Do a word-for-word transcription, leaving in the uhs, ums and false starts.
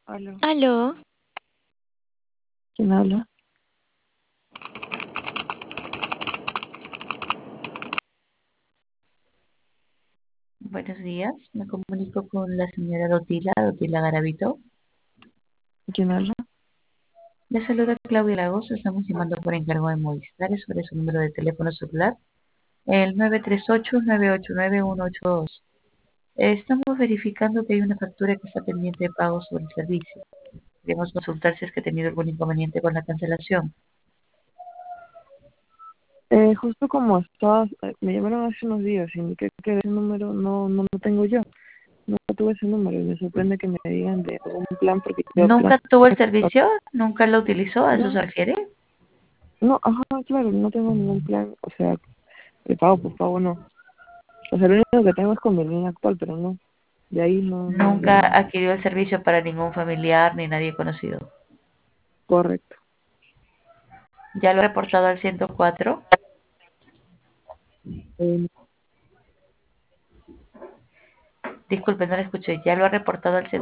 Aló, Aló, ¿quién habla? Buenos días, me comunico con la señora Dotila, Dotila Garavito. ¿Quién habla? Le saluda Claudia Lagos, estamos llamando por encargo de Movistar sobre su número de teléfono celular, el nueve tres ocho, nueve ocho nueve, uno ocho dos. Estamos verificando que hay una factura que está pendiente de pago sobre el servicio. Queremos consultar si es que ha tenido algún inconveniente con la cancelación. Eh, justo como estabas, eh, me llamaron hace unos días y que, que ese número no, no lo tengo yo. No tuve ese número y me sorprende que me digan de algún plan porque yo plan. ¿Nunca tuvo el servicio? ¿Nunca lo utilizó? ¿A eso se No, refiere? no, ajá, claro, no tengo ningún plan, o sea, de pago por pago no. O sea, lo único que tengo es con mi línea actual, pero no, de ahí no, no, Nunca no, adquirió el servicio para ningún familiar ni nadie conocido. correcto. ¿Ya lo ha reportado al ciento cuatro? Eh, Disculpe, no lo escuché. ¿Ya lo ha reportado al